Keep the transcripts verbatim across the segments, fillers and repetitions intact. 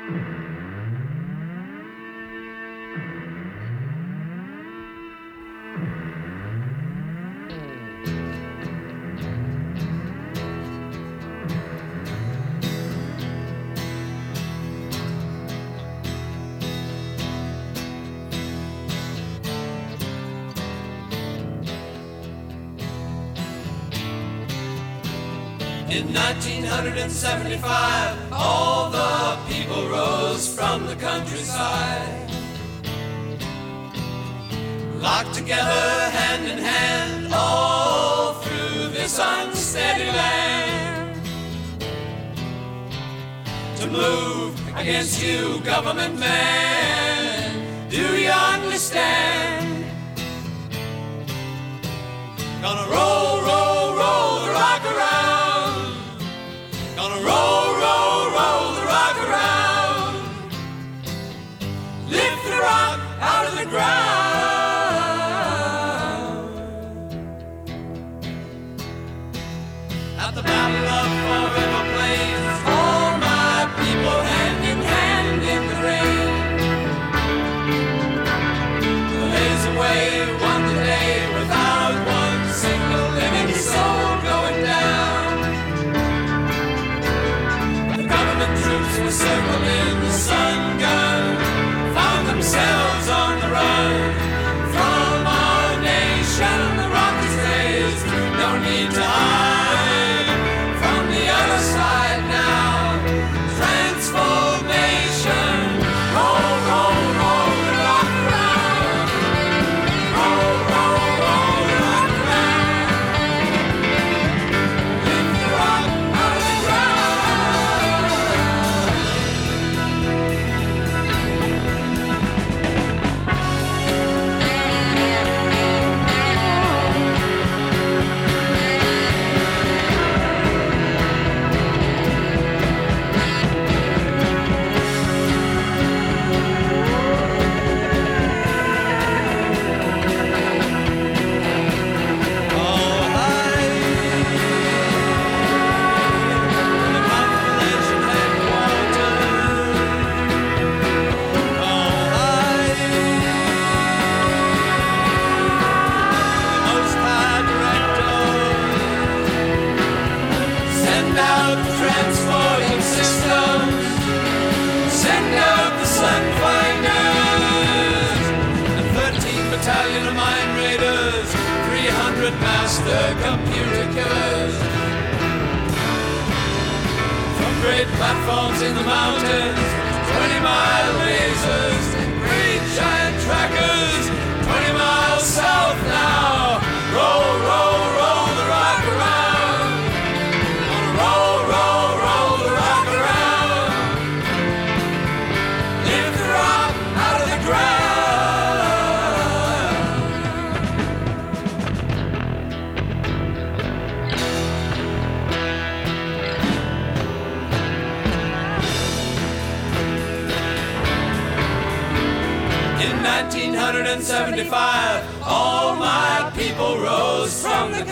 In nineteen seventy-five, all the people rose from the countryside, locked together hand in hand all through this unsteady land, to move against you, government man. Do you understand? Gonna roll, roll, roll the rock around. Gonna roll, roll, roll the rock around. Lift the rock out of the ground. At the Battle of Forever Plains, all my people hand in hand in the rain. The laser wave won the day without one single living soul going down. Troops were circling the sun gun, found themselves on the run from our nation. The rockets raised, no need to hide from the other side now. Transformation, roll, roll, roll the rock around. Roll, roll, roll the rock around. Lift the rock out of the ground. Master computer killers from great platforms in the mountains, twenty mile lasers, great giant trackers, twenty miles south now. Roll, roll, roll the rock around. Roll, roll, roll the rock around. Lift the rock out of the ground. nineteen seventy-five, all my people rose from the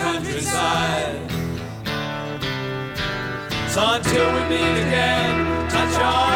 countryside. So until we meet again, touch our